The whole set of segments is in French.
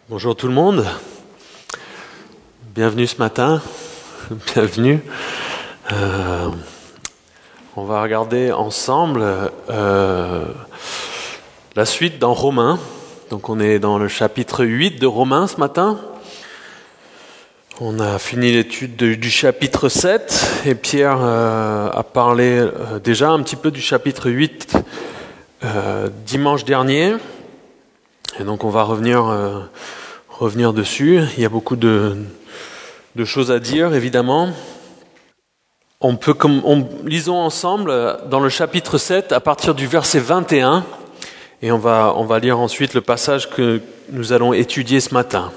Bonjour tout le monde, bienvenue ce matin, bienvenue. On va regarder ensemble la suite dans Romains. Donc on est dans le chapitre 8 de Romains ce matin. On a fini l'étude du chapitre 7 et Pierre a parlé déjà un petit peu du chapitre 8 dimanche dernier. Et donc on va revenir dessus. Il y a beaucoup de choses à dire, évidemment. Lisons ensemble dans le chapitre 7 à partir du verset 21 et on va lire ensuite le passage que nous allons étudier ce matin.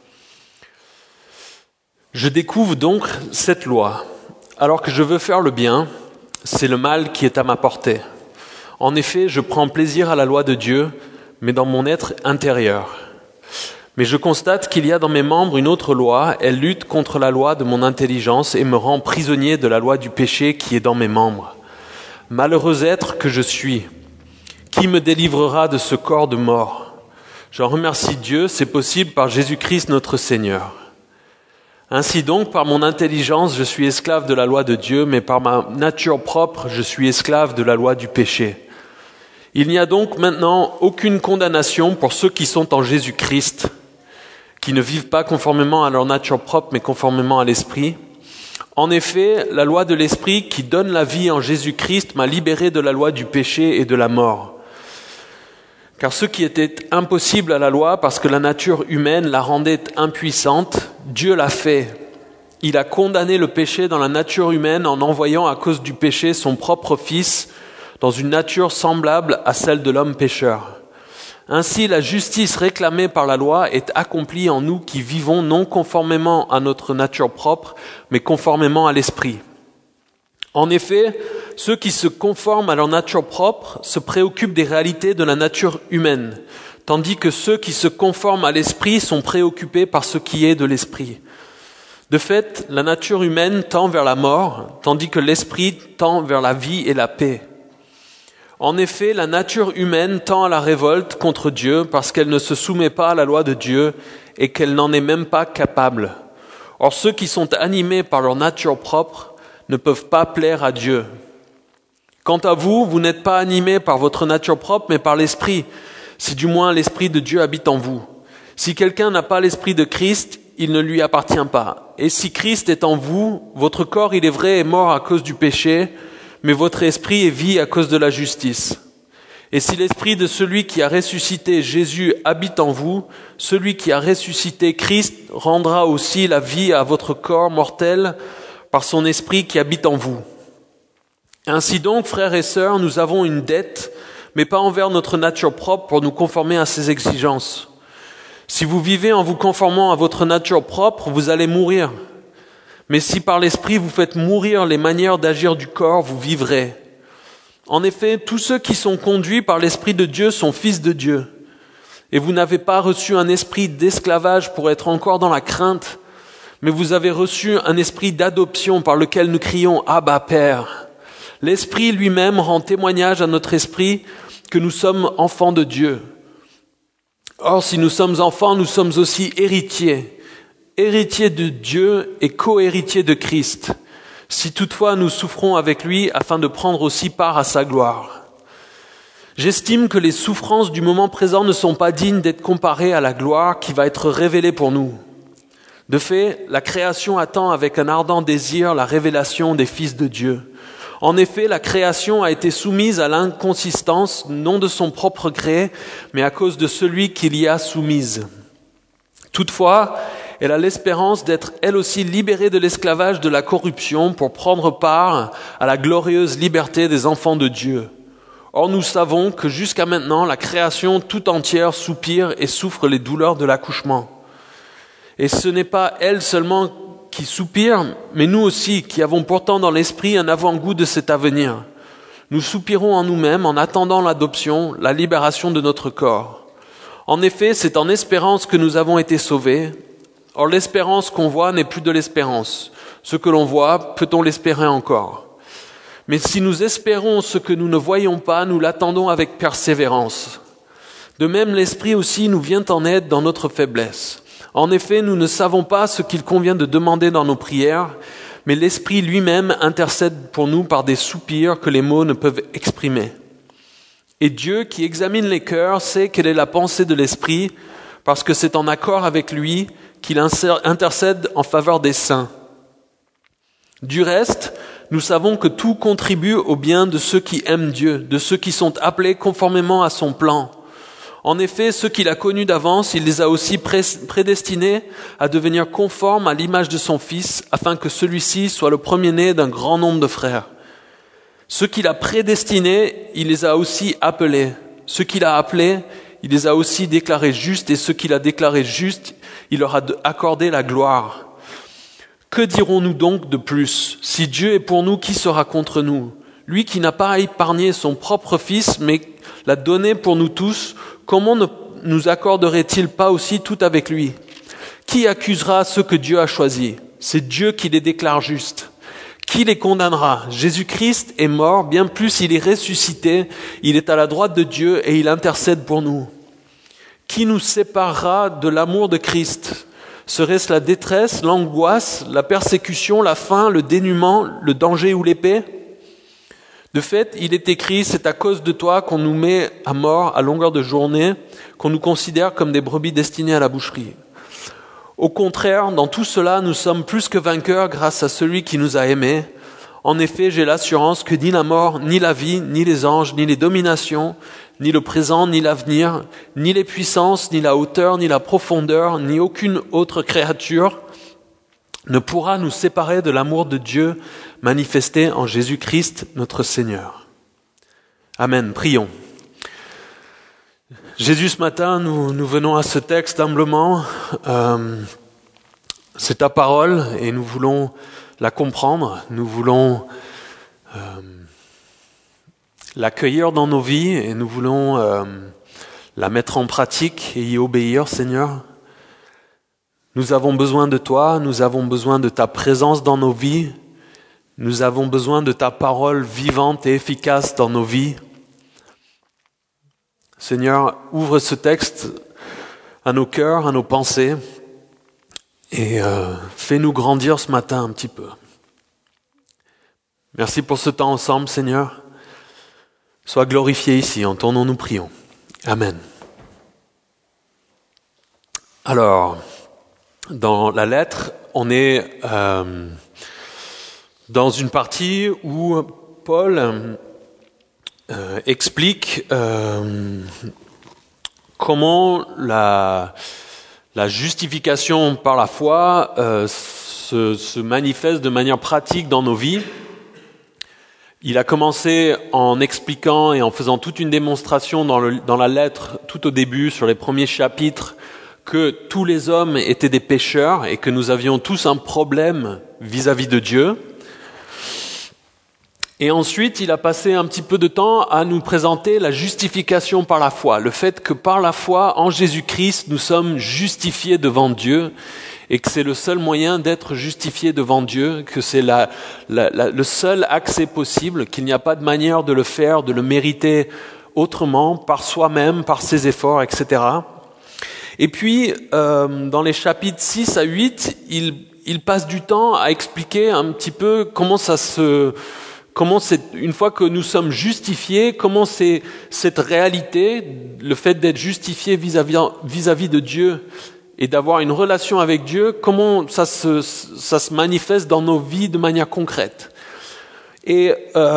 Je découvre donc cette loi. Alors que je veux faire le bien, c'est le mal qui est à ma portée. En effet, je prends plaisir à la loi de Dieu, mais dans mon être intérieur. Mais je constate qu'il y a dans mes membres une autre loi, elle lutte contre la loi de mon intelligence et me rend prisonnier de la loi du péché qui est dans mes membres. Malheureux être que je suis, qui me délivrera de ce corps de mort? J'en remercie Dieu, c'est possible par Jésus-Christ notre Seigneur. Ainsi donc, par mon intelligence, je suis esclave de la loi de Dieu, mais par ma nature propre, je suis esclave de la loi du péché. Il n'y a donc maintenant aucune condamnation pour ceux qui sont en Jésus-Christ, qui ne vivent pas conformément à leur nature propre, mais conformément à l'Esprit. En effet, la loi de l'Esprit qui donne la vie en Jésus-Christ m'a libéré de la loi du péché et de la mort. Car ce qui était impossible à la loi, parce que la nature humaine la rendait impuissante, Dieu l'a fait. Il a condamné le péché dans la nature humaine en envoyant à cause du péché son propre Fils, dans une nature semblable à celle de l'homme pécheur. Ainsi, la justice réclamée par la loi est accomplie en nous qui vivons non conformément à notre nature propre, mais conformément à l'Esprit. En effet, ceux qui se conforment à leur nature propre se préoccupent des réalités de la nature humaine, tandis que ceux qui se conforment à l'Esprit sont préoccupés par ce qui est de l'Esprit. De fait, la nature humaine tend vers la mort, tandis que l'Esprit tend vers la vie et la paix. En effet, la nature humaine tend à la révolte contre Dieu parce qu'elle ne se soumet pas à la loi de Dieu et qu'elle n'en est même pas capable. Or, ceux qui sont animés par leur nature propre ne peuvent pas plaire à Dieu. Quant à vous, vous n'êtes pas animés par votre nature propre, mais par l'Esprit, si du moins l'Esprit de Dieu habite en vous. Si quelqu'un n'a pas l'Esprit de Christ, il ne lui appartient pas. Et si Christ est en vous, votre corps, il est vrai, est mort à cause du péché, mais votre esprit est vie à cause de la justice. Et si l'esprit de celui qui a ressuscité Jésus habite en vous, celui qui a ressuscité Christ rendra aussi la vie à votre corps mortel par son esprit qui habite en vous. Ainsi donc, frères et sœurs, nous avons une dette, mais pas envers notre nature propre pour nous conformer à ses exigences. Si vous vivez en vous conformant à votre nature propre, vous allez mourir. Mais si par l'Esprit vous faites mourir les manières d'agir du corps, vous vivrez. En effet, tous ceux qui sont conduits par l'Esprit de Dieu sont fils de Dieu. Et vous n'avez pas reçu un esprit d'esclavage pour être encore dans la crainte, mais vous avez reçu un esprit d'adoption par lequel nous crions « Abba, Père ». L'Esprit lui-même rend témoignage à notre esprit que nous sommes enfants de Dieu. Or, si nous sommes enfants, nous sommes aussi héritiers. Héritier de Dieu et co-héritier de Christ, si toutefois nous souffrons avec lui afin de prendre aussi part à sa gloire. J'estime que les souffrances du moment présent ne sont pas dignes d'être comparées à la gloire qui va être révélée pour nous. De fait, la création attend avec un ardent désir la révélation des fils de Dieu. En effet, la création a été soumise à l'inconsistance, non de son propre gré, mais à cause de celui qui l'y a soumise. Toutefois, elle a l'espérance d'être elle aussi libérée de l'esclavage de la corruption pour prendre part à la glorieuse liberté des enfants de Dieu. Or nous savons que jusqu'à maintenant, la création tout entière soupire et souffre les douleurs de l'accouchement. Et ce n'est pas elle seulement qui soupire, mais nous aussi qui avons pourtant dans l'esprit un avant-goût de cet avenir. Nous soupirons en nous-mêmes en attendant l'adoption, la libération de notre corps. En effet, c'est en espérance que nous avons été sauvés. Or, l'espérance qu'on voit n'est plus de l'espérance. Ce que l'on voit, peut-on l'espérer encore? Mais si nous espérons ce que nous ne voyons pas, nous l'attendons avec persévérance. De même, l'Esprit aussi nous vient en aide dans notre faiblesse. En effet, nous ne savons pas ce qu'il convient de demander dans nos prières, mais l'Esprit lui-même intercède pour nous par des soupirs que les mots ne peuvent exprimer. Et Dieu, qui examine les cœurs, sait quelle est la pensée de l'Esprit, parce que c'est en accord avec lui qu'il intercède en faveur des saints. Du reste, nous savons que tout contribue au bien de ceux qui aiment Dieu, de ceux qui sont appelés conformément à son plan. En effet, ceux qu'il a connus d'avance, il les a aussi prédestinés à devenir conformes à l'image de son Fils, afin que celui-ci soit le premier-né d'un grand nombre de frères. Ceux qu'il a prédestinés, il les a aussi appelés. Ceux qu'il a appelés, il les a aussi déclarés justes, et ceux qu'il a déclarés justes, il leur a accordé la gloire. Que dirons-nous donc de plus? Si Dieu est pour nous, qui sera contre nous? Lui qui n'a pas épargné son propre Fils, mais l'a donné pour nous tous, comment ne nous accorderait-il pas aussi tout avec lui? Qui accusera ceux que Dieu a choisis? C'est Dieu qui les déclare justes. Qui les condamnera? Jésus-Christ est mort, bien plus il est ressuscité, il est à la droite de Dieu et il intercède pour nous. Qui nous séparera de l'amour de Christ? Serait-ce la détresse, l'angoisse, la persécution, la faim, le dénuement, le danger ou l'épée? De fait, il est écrit, c'est à cause de toi qu'on nous met à mort à longueur de journée, qu'on nous considère comme des brebis destinées à la boucherie. Au contraire, dans tout cela, nous sommes plus que vainqueurs grâce à celui qui nous a aimés. En effet, j'ai l'assurance que ni la mort, ni la vie, ni les anges, ni les dominations, ni le présent, ni l'avenir, ni les puissances, ni la hauteur, ni la profondeur, ni aucune autre créature ne pourra nous séparer de l'amour de Dieu manifesté en Jésus-Christ notre Seigneur. Amen. Prions. Jésus, ce matin, nous venons à ce texte humblement. C'est ta parole et nous voulons la comprendre. Nous voulons l'accueillir dans nos vies et nous voulons la mettre en pratique et y obéir, Seigneur. Nous avons besoin de toi, nous avons besoin de ta présence dans nos vies, nous avons besoin de ta parole vivante et efficace dans nos vies. Seigneur, ouvre ce texte à nos cœurs, à nos pensées et fais-nous grandir ce matin un petit peu. Merci pour ce temps ensemble, Seigneur. Sois glorifié ici, en ton nom nous prions. Amen. Alors, dans la lettre, on est dans une partie où Paul explique comment la justification par la foi se manifeste de manière pratique dans nos vies. Il a commencé en expliquant et en faisant toute une démonstration dans la lettre, tout au début, sur les premiers chapitres, que tous les hommes étaient des pécheurs et que nous avions tous un problème vis-à-vis de Dieu. Et ensuite, il a passé un petit peu de temps à nous présenter la justification par la foi, le fait que par la foi, en Jésus-Christ, nous sommes justifiés devant Dieu et que c'est le seul moyen d'être justifié devant Dieu, que c'est le seul accès possible, qu'il n'y a pas de manière de le faire, de le mériter autrement, par soi-même, par ses efforts, etc. Et puis, dans les chapitres 6 à 8, il passe du temps à expliquer un petit peu comment c'est, une fois que nous sommes justifiés, comment c'est cette réalité, le fait d'être justifié vis-à-vis de Dieu et d'avoir une relation avec Dieu, comment ça se manifeste dans nos vies de manière concrète. Et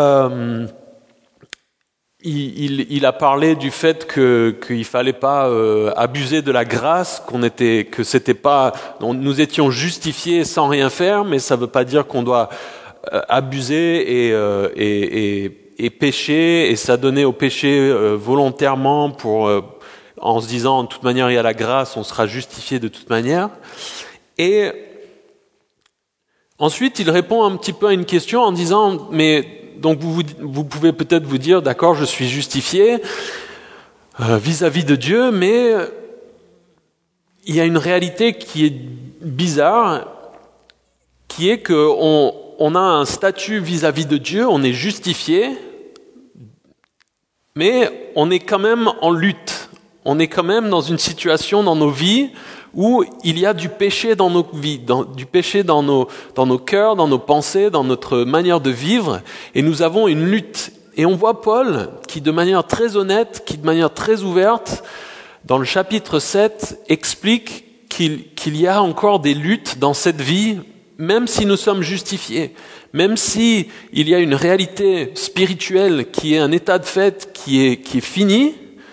il a parlé du fait qu'il fallait pas abuser de la grâce, que c'était pas, nous étions justifiés sans rien faire, mais ça veut pas dire qu'on doit abuser et pécher et s'adonner au péché volontairement en se disant de toute manière il y a la grâce, on sera justifié de toute manière. Et ensuite il répond un petit peu à une question en disant mais donc vous pouvez peut-être vous dire d'accord, je suis justifié vis-à-vis de Dieu, mais il y a une réalité qui est bizarre, qui est que on a un statut vis-à-vis de Dieu, on est justifié, mais on est quand même en lutte. On est quand même dans une situation dans nos vies où il y a du péché dans nos vies, du péché dans nos cœurs, dans nos pensées, dans notre manière de vivre, et nous avons une lutte. Et on voit Paul qui, de manière très honnête, qui de manière très ouverte, dans le chapitre 7, explique qu'il y a encore des luttes dans cette vie, même si nous sommes justifiés, même si il y a une réalité spirituelle qui est un état de fait qui est fini.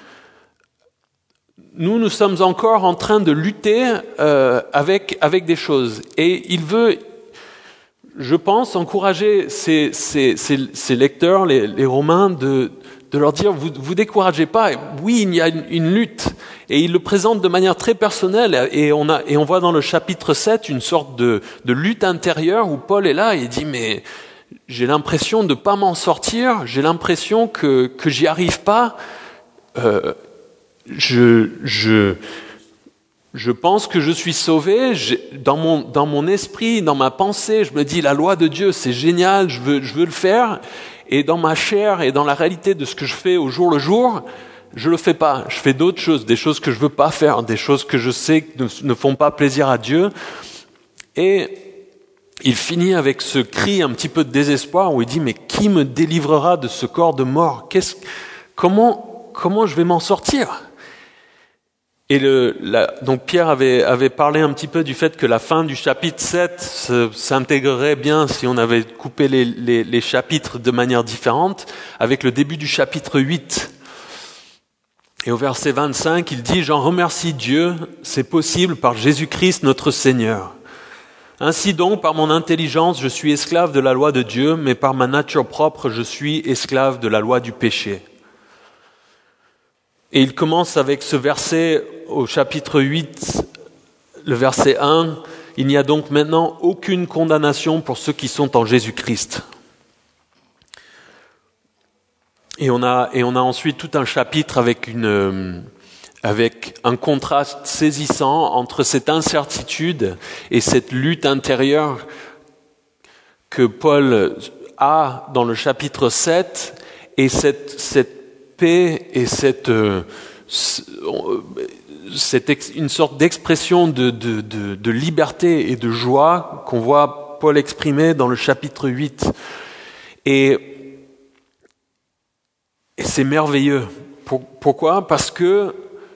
Nous sommes encore en train de lutter avec des choses. Et il veut, je pense, encourager ces lecteurs, les Romains, de leur dire, vous découragez pas. Oui, il y a une lutte. Et il le présente de manière très personnelle. Et on voit dans le chapitre 7 une sorte de lutte intérieure où Paul est là et il dit, mais j'ai l'impression de pas m'en sortir. J'ai l'impression que j'y arrive pas. Je pense que je suis sauvé. Dans mon esprit, dans ma pensée, je me dis la loi de Dieu, c'est génial, je veux le faire. Et dans ma chair et dans la réalité de ce que je fais au jour le jour, je le fais pas. Je fais d'autres choses, des choses que je veux pas faire, des choses que je sais que ne font pas plaisir à Dieu. Et il finit avec ce cri un petit peu de désespoir où il dit, mais qui me délivrera de ce corps de mort? Comment je vais m'en sortir? Et donc Pierre avait parlé un petit peu du fait que la fin du chapitre 7 s'intégrerait bien si on avait coupé les chapitres de manière différente avec le début du chapitre 8. Et au verset 25, il dit « J'en remercie Dieu, c'est possible par Jésus-Christ notre Seigneur. Ainsi donc, par mon intelligence, je suis esclave de la loi de Dieu, mais par ma nature propre, je suis esclave de la loi du péché. » Et il commence avec ce verset au chapitre 8, le verset 1. « Il n'y a donc maintenant aucune condamnation pour ceux qui sont en Jésus-Christ. » Et on a ensuite tout un chapitre avec un contraste saisissant entre cette incertitude et cette lutte intérieure que Paul a dans le chapitre 7 et cette paix et une sorte d'expression de liberté et de joie qu'on voit Paul exprimer dans le chapitre 8. Et c'est merveilleux. Pourquoi ? Parce que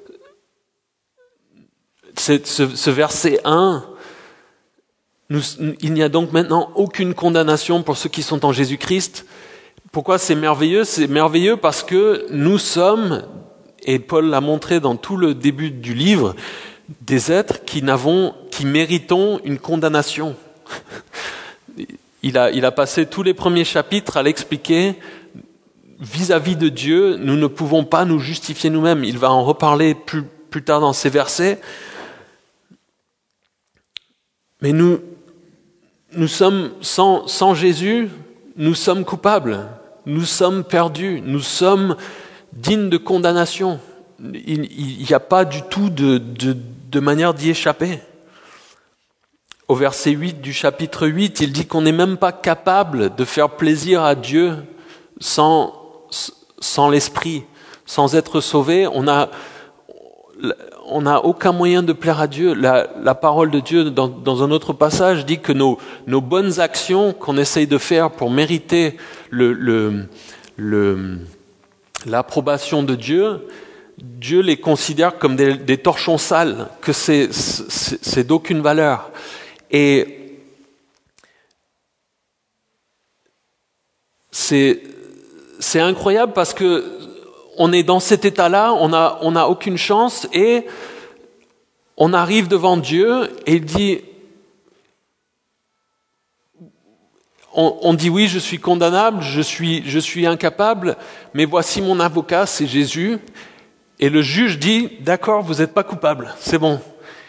ce verset 1, il n'y a donc maintenant aucune condamnation pour ceux qui sont en Jésus-Christ. Pourquoi c'est merveilleux ? C'est merveilleux parce que nous sommes, et Paul l'a montré dans tout le début du livre, des êtres qui méritons une condamnation. Il a passé tous les premiers chapitres à l'expliquer. Vis-à-vis de Dieu, nous ne pouvons pas nous justifier nous-mêmes. Il va en reparler plus tard dans ces versets. Mais nous sommes sans Jésus, nous sommes coupables, nous sommes perdus, nous sommes dignes de condamnation. Il n'y a pas du tout de manière d'y échapper. Au verset 8 du chapitre 8, il dit qu'on n'est même pas capable de faire plaisir à Dieu sans l'esprit, sans être sauvé. On n'a aucun moyen de plaire à Dieu. La parole de Dieu, dans un autre passage, dit que nos bonnes actions qu'on essaye de faire pour mériter l'approbation de Dieu, Dieu les considère comme des torchons sales, que c'est d'aucune valeur. Et c'est incroyable parce que on est dans cet état-là, on a aucune chance et on arrive devant Dieu et il dit, on dit oui, je suis condamnable, je suis incapable, mais voici mon avocat, c'est Jésus. Et le juge dit, d'accord, vous n'êtes pas coupable, c'est bon.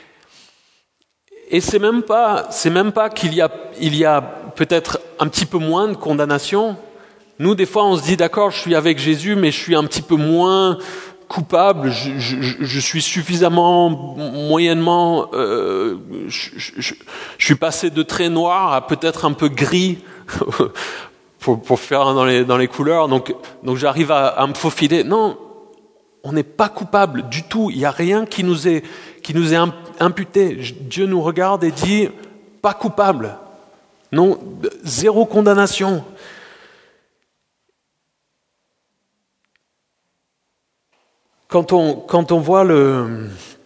Et c'est même pas qu'il y a peut-être un petit peu moins de condamnation. Nous, des fois, on se dit, d'accord, je suis avec Jésus, mais je suis un petit peu moins coupable, je suis suffisamment, moyennement, je suis passé de très noir à peut-être un peu gris, pour faire dans les couleurs, donc j'arrive à me faufiler. Non, On n'est pas coupable du tout. Il n'y a rien qui nous est imputé. Dieu nous regarde et dit « pas coupable ». Non, zéro condamnation. Quand on voit le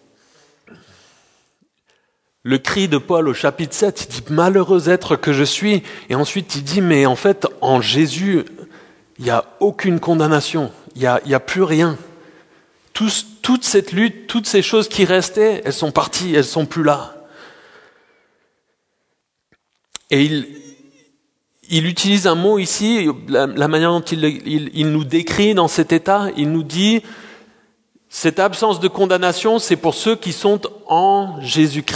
cri de Paul au chapitre 7, il dit « malheureux être que je suis ». Et ensuite il dit « mais en fait, en Jésus, il n'y a aucune condamnation, il n'y a plus rien. Toute cette lutte, toutes ces choses qui restaient, elles sont parties, elles ne sont plus là. » Et il utilise un mot ici, la manière dont il nous décrit dans cet état, il nous dit « cette absence de condamnation, c'est pour ceux qui sont en Jésus-Christ. »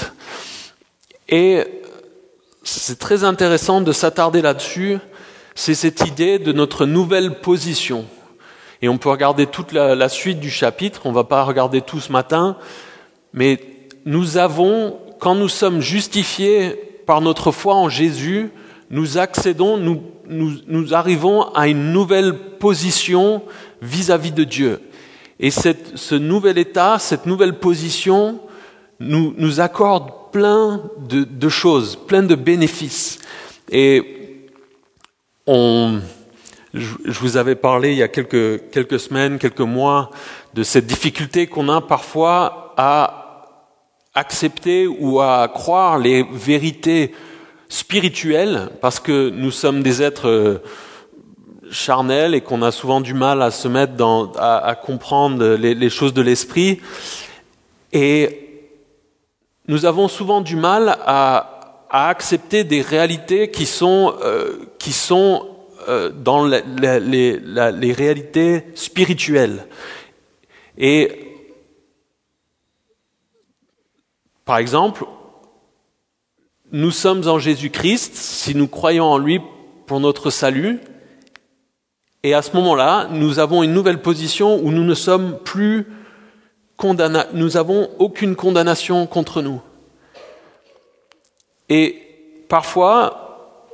Et c'est très intéressant de s'attarder là-dessus, c'est cette idée de notre nouvelle position. Et on peut regarder toute la suite du chapitre, on ne va pas regarder tout ce matin, mais nous avons, quand nous sommes justifiés par notre foi en Jésus, nous accédons, nous arrivons à une nouvelle position vis-à-vis de Dieu. Et ce nouvel état, cette nouvelle position nous accorde plein de choses, plein de bénéfices. Et je vous avais parlé il y a quelques semaines, quelques mois, de cette difficulté qu'on a parfois à accepter ou à croire les vérités spirituelles, parce que nous sommes des êtres charnels et qu'on a souvent du mal à se mettre à comprendre les choses de l'esprit. Et nous avons souvent du mal à accepter des réalités qui sont dans les réalités spirituelles. Et par exemple, nous sommes en Jésus-Christ si nous croyons en lui pour notre salut. Et à ce moment-là, nous avons une nouvelle position où nous ne sommes plus condamnés. Nous n'avons aucune condamnation contre nous. Et parfois,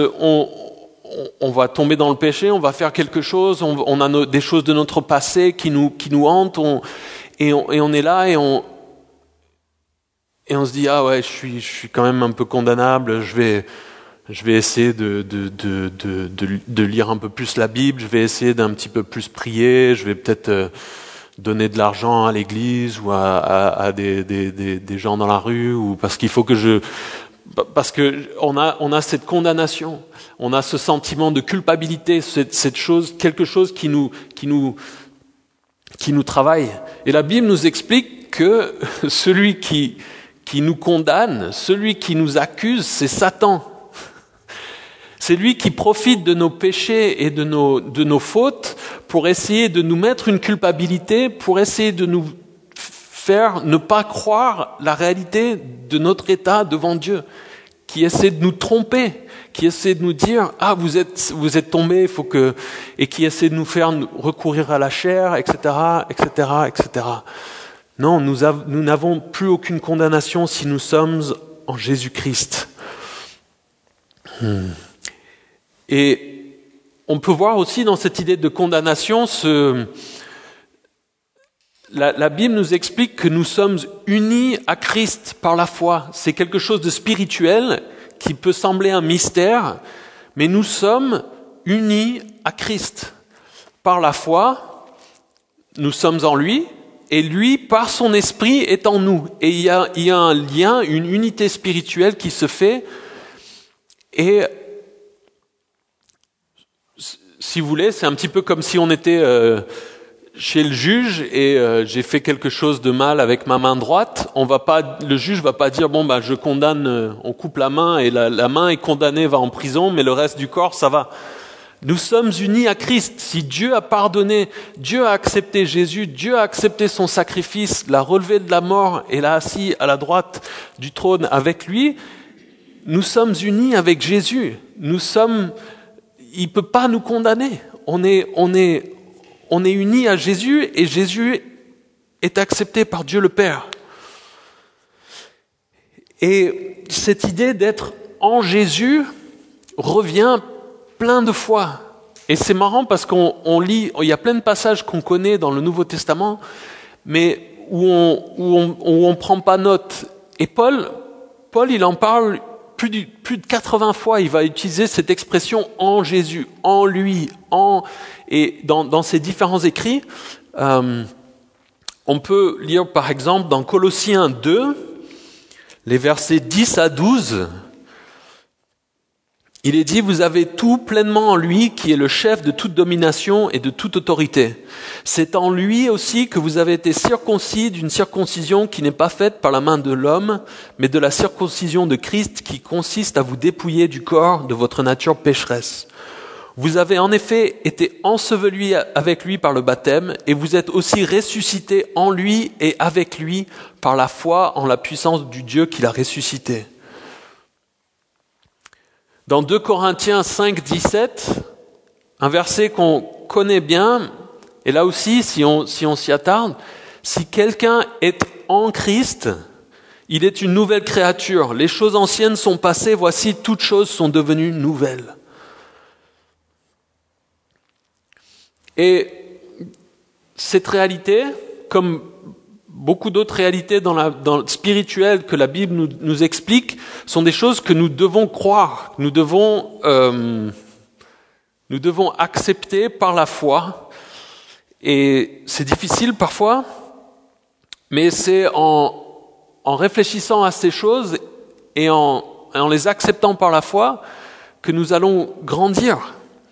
on va tomber dans le péché, on va faire quelque chose, on a des choses de notre passé qui nous hantent, et on est là et on se dit « ah ouais, je suis quand même un peu condamnable, je vais essayer de lire un peu plus la Bible, je vais essayer d'un petit peu plus prier, je vais peut-être donner de l'argent à l'église ou à des gens dans la rue, ou parce qu'il faut que parce que on a cette condamnation, on a ce sentiment de culpabilité, cette chose, quelque chose qui nous travaille. Et la Bible nous explique que celui qui nous condamne, celui qui nous accuse, c'est Satan. C'est lui qui profite de nos péchés et de nos fautes pour essayer de nous mettre une culpabilité, pour essayer de nous faire ne pas croire la réalité de notre état devant Dieu, qui essaie de nous tromper, qui essaie de nous dire « ah, vous êtes tombés, et qui essaie de nous faire recourir à la chair, etc., etc., etc. Non, nous n'avons plus aucune condamnation si nous sommes en Jésus-Christ. Et on peut voir aussi dans cette idée de condamnation, la Bible nous explique que nous sommes unis à Christ par la foi. C'est quelque chose de spirituel qui peut sembler un mystère, mais nous sommes unis à Christ. Par la foi, nous sommes en lui, et lui, par son esprit, est en nous. Et il y a un lien, une unité spirituelle qui se fait. Et si vous voulez, c'est un petit peu comme si on était chez le juge et j'ai fait quelque chose de mal avec ma main droite. Le juge va pas dire je condamne, on coupe la main et la main est condamnée, va en prison, mais le reste du corps ça va. Nous sommes unis à Christ. Si Dieu a pardonné, Dieu a accepté Jésus, Dieu a accepté son sacrifice, l'a relevé de la mort et l'a assis à la droite du trône avec lui, nous sommes unis avec Jésus. Il peut pas nous condamner. On est unis à Jésus et Jésus est accepté par Dieu le Père. Et cette idée d'être en Jésus revient plein de fois Et c'est marrant parce qu'on lit, il y a plein de passages qu'on connaît dans le Nouveau Testament, mais où on prend pas note. Et Paul, il en parle plus de 80 fois. Il va utiliser cette expression en Jésus, en lui, et dans ses différents écrits. On peut lire par exemple dans Colossiens 2, les versets 10 à 12. Il est dit, vous avez tout pleinement en lui qui est le chef de toute domination et de toute autorité. C'est en lui aussi que vous avez été circoncis d'une circoncision qui n'est pas faite par la main de l'homme, mais de la circoncision de Christ qui consiste à vous dépouiller du corps de votre nature pécheresse. Vous avez en effet été ensevelis avec lui par le baptême et vous êtes aussi ressuscités en lui et avec lui par la foi en la puissance du Dieu qui l'a ressuscité. Dans 2 Corinthiens 5, 17, un verset qu'on connaît bien, et là aussi, si on s'y attarde, si quelqu'un est en Christ, il est une nouvelle créature. Les choses anciennes sont passées, voici, toutes choses sont devenues nouvelles. Et cette réalité, comme beaucoup d'autres réalités dans le spirituel que la Bible nous explique, sont des choses que nous devons croire, nous devons accepter par la foi. Et c'est difficile parfois, mais c'est en réfléchissant à ces choses et en les acceptant par la foi que nous allons grandir.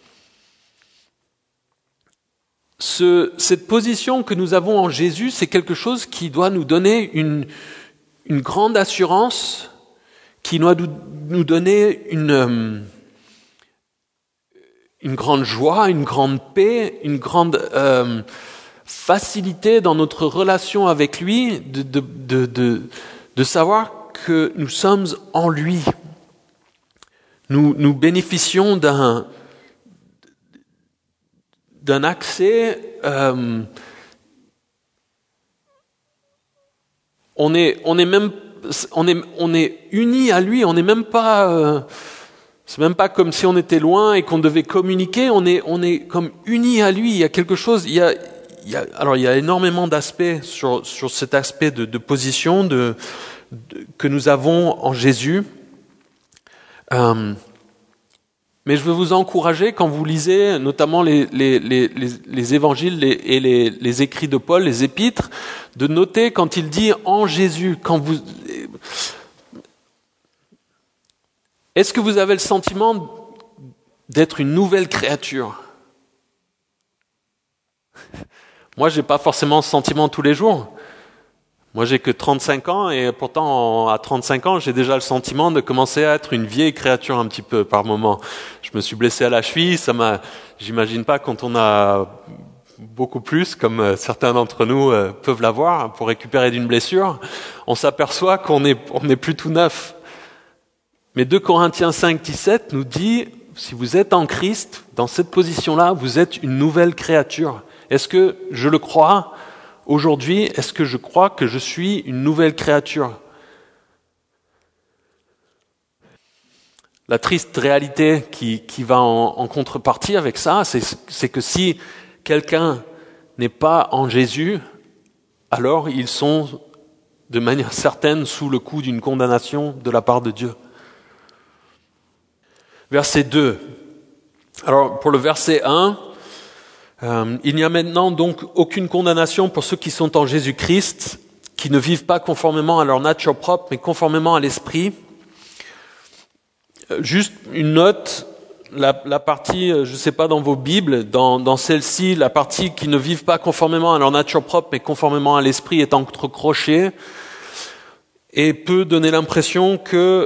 Cette position que nous avons en Jésus, c'est quelque chose qui doit nous donner une grande assurance, qui doit nous donner une grande joie, une grande paix, une grande facilité dans notre relation avec lui, de savoir que nous sommes en lui. Nous bénéficions d'un accès, on est unis à lui, on n'est même pas, c'est même pas comme si on était loin et qu'on devait communiquer, on est comme unis à lui. Il y a quelque chose, il y a énormément d'aspects sur cet aspect de position que nous avons en Jésus. Mais je veux vous encourager, quand vous lisez notamment les évangiles et les écrits de Paul, les épîtres, de noter quand il dit « en Jésus », est-ce que vous avez le sentiment d'être une nouvelle créature ? Moi, j'ai pas forcément ce sentiment tous les jours. Moi, j'ai que 35 ans et pourtant, à 35 ans, j'ai déjà le sentiment de commencer à être une vieille créature un petit peu par moment. Je me suis blessé à la cheville, j'imagine pas quand on a beaucoup plus, comme certains d'entre nous peuvent l'avoir, pour récupérer d'une blessure, on s'aperçoit qu'on est plus tout neuf. Mais 2 Corinthiens 5, 17 nous dit, si vous êtes en Christ, dans cette position-là, vous êtes une nouvelle créature. Est-ce que je le crois ? Aujourd'hui, est-ce que je crois que je suis une nouvelle créature ? La triste réalité qui va en contrepartie avec ça, c'est que si quelqu'un n'est pas en Jésus, alors ils sont de manière certaine sous le coup d'une condamnation de la part de Dieu. Verset 2. Alors pour le verset 1, il n'y a maintenant donc aucune condamnation pour ceux qui sont en Jésus-Christ, qui ne vivent pas conformément à leur nature propre, mais conformément à l'Esprit. Juste une note, la partie, je ne sais pas dans vos Bibles, dans celle-ci, la partie qui ne vivent pas conformément à leur nature propre, mais conformément à l'Esprit est entrecrochée et peut donner l'impression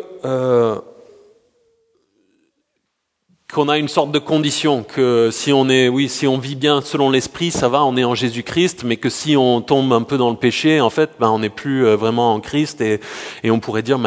qu'on a une sorte de condition, que si on vit bien selon l'Esprit, ça va, on est en Jésus-Christ, mais que si on tombe un peu dans le péché, en fait, on n'est plus vraiment en Christ et on pourrait dire,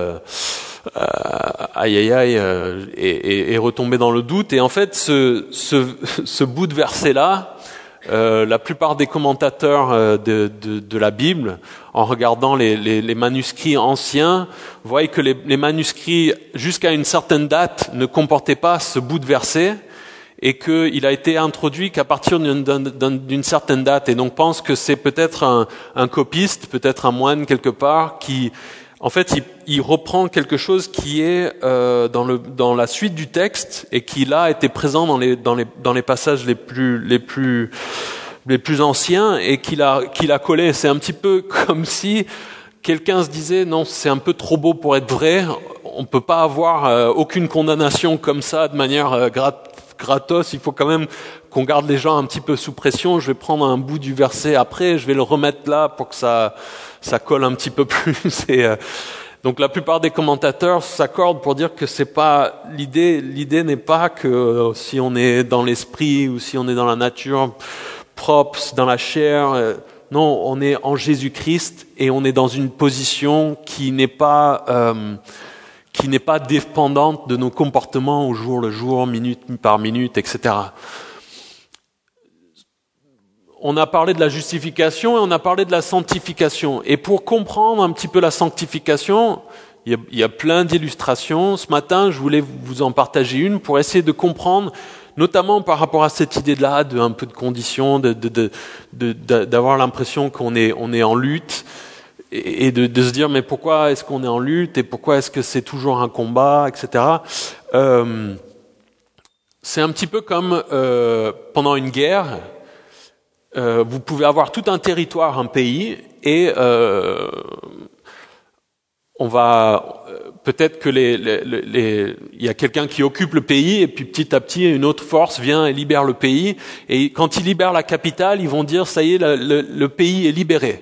et retomber dans le doute. Et en fait, ce bout de verset-là, la plupart des commentateurs de la Bible, en regardant les manuscrits anciens, voient que les manuscrits jusqu'à une certaine date ne comportaient pas ce bout de verset, et qu'il a été introduit qu'à partir d'une certaine date, et donc pense que c'est peut-être un copiste, peut-être un moine quelque part, qui, en fait, il reprend quelque chose qui est dans la suite du texte et qui là était présent dans les passages les plus anciens et qu'il a collé. C'est un petit peu comme si quelqu'un se disait non, c'est un peu trop beau pour être vrai. On peut pas avoir aucune condamnation comme ça de manière gratos. Il faut quand même qu'on garde les gens un petit peu sous pression. Je vais prendre un bout du verset après, je vais le remettre là pour que ça colle un petit peu plus. Donc la plupart des commentateurs s'accordent pour dire que c'est pas l'idée. L'idée n'est pas que si on est dans l'esprit ou si on est dans la nature propre, dans la chair. Non, on est en Jésus-Christ et on est dans une position qui n'est pas dépendante de nos comportements au jour le jour, minute par minute, etc. On a parlé de la justification et on a parlé de la sanctification. Et pour comprendre un petit peu la sanctification, il y a plein d'illustrations. Ce matin, je voulais vous en partager une pour essayer de comprendre, notamment par rapport à cette idée-là de un peu de condition, d'avoir l'impression qu'on est en lutte et de se dire mais pourquoi est-ce qu'on est en lutte et pourquoi est-ce que c'est toujours un combat, etc. C'est un petit peu comme pendant une guerre. Vous pouvez avoir tout un territoire, un pays, et on va peut-être que il y a quelqu'un qui occupe le pays, et puis petit à petit une autre force vient et libère le pays. Et quand ils libèrent la capitale, ils vont dire ça y est, le pays est libéré.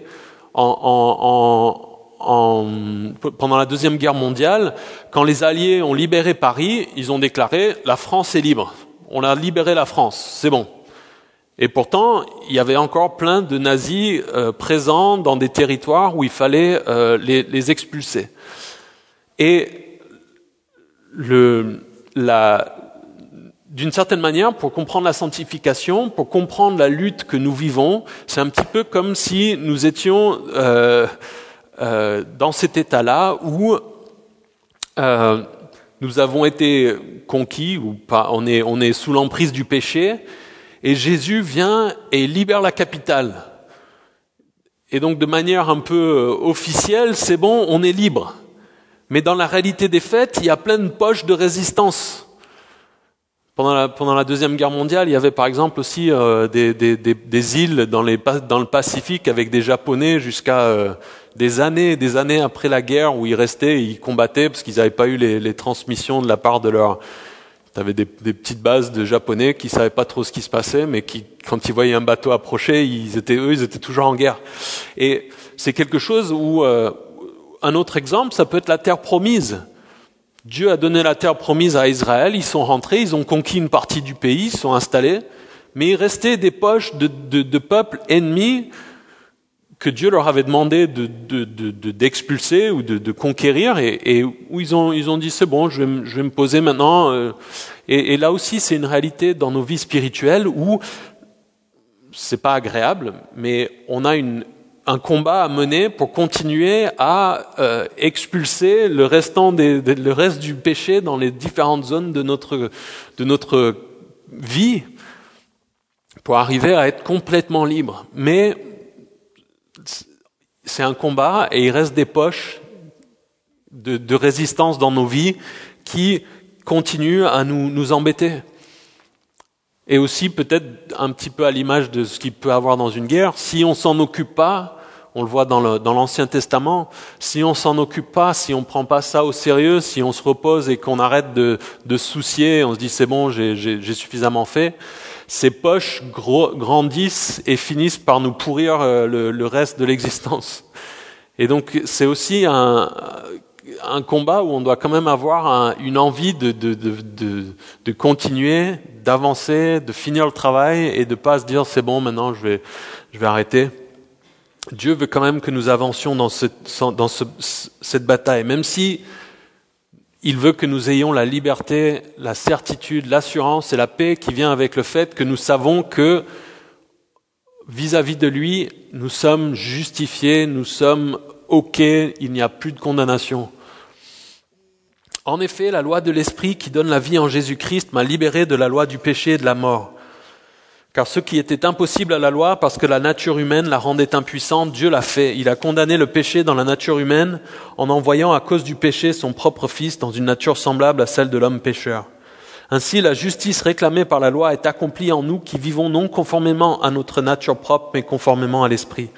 Pendant la Deuxième Guerre mondiale, quand les Alliés ont libéré Paris, ils ont déclaré la France est libre. On a libéré la France, c'est bon. Et pourtant, il y avait encore plein de nazis présents dans des territoires où il fallait les expulser. Et d'une certaine manière, pour comprendre la sanctification, pour comprendre la lutte que nous vivons, c'est un petit peu comme si nous étions dans cet état-là où nous avons été conquis, ou pas, on est sous l'emprise du péché. Et Jésus vient et libère la capitale. Et donc de manière un peu officielle, c'est bon, on est libre. Mais dans la réalité des faits, il y a plein de poches de résistance. Pendant la Deuxième Guerre mondiale, il y avait par exemple aussi des îles dans le Pacifique avec des Japonais jusqu'à des années après la guerre où ils restaient et ils combattaient parce qu'ils n'avaient pas eu les transmissions de la part de leur... T'avais des petites bases de Japonais qui savaient pas trop ce qui se passait, mais qui, quand ils voyaient un bateau approcher, ils étaient toujours en guerre. Et c'est quelque chose où, un autre exemple, ça peut être la terre promise. Dieu a donné la terre promise à Israël, ils sont rentrés, ils ont conquis une partie du pays, ils sont installés, mais il restait des poches de peuples ennemis que Dieu leur avait demandé d'expulser ou de conquérir, et où ils ont dit c'est bon, je vais me poser maintenant. Et là aussi, c'est une réalité dans nos vies spirituelles où c'est pas agréable, mais on a un combat à mener pour continuer à expulser le reste du péché dans les différentes zones de notre vie pour arriver à être complètement libre. Mais c'est un combat et il reste des poches de résistance dans nos vies qui continuent à nous embêter. Et aussi peut-être un petit peu à l'image de ce qu'il peut avoir dans une guerre, si on s'en occupe pas, on le voit dans l'Ancien Testament, si on s'en occupe pas, si on prend pas ça au sérieux, si on se repose et qu'on arrête de se soucier, on se dit c'est bon, j'ai suffisamment fait, ces poches grandissent et finissent par nous pourrir le reste de l'existence. Et donc c'est aussi un combat où on doit quand même avoir une envie de continuer, d'avancer, de finir le travail et de pas se dire c'est bon maintenant je vais arrêter. Dieu veut quand même que nous avancions dans cette bataille, même si il veut que nous ayons la liberté, la certitude, l'assurance et la paix qui vient avec le fait que nous savons que vis-à-vis de lui, nous sommes justifiés, nous sommes OK, il n'y a plus de condamnation. En effet, la loi de l'Esprit qui donne la vie en Jésus-Christ m'a libéré de la loi du péché et de la mort. Car ce qui était impossible à la loi, parce que la nature humaine la rendait impuissante, Dieu l'a fait. Il a condamné le péché dans la nature humaine en envoyant à cause du péché son propre Fils dans une nature semblable à celle de l'homme pécheur. Ainsi, la justice réclamée par la loi est accomplie en nous qui vivons non conformément à notre nature propre, mais conformément à l'Esprit.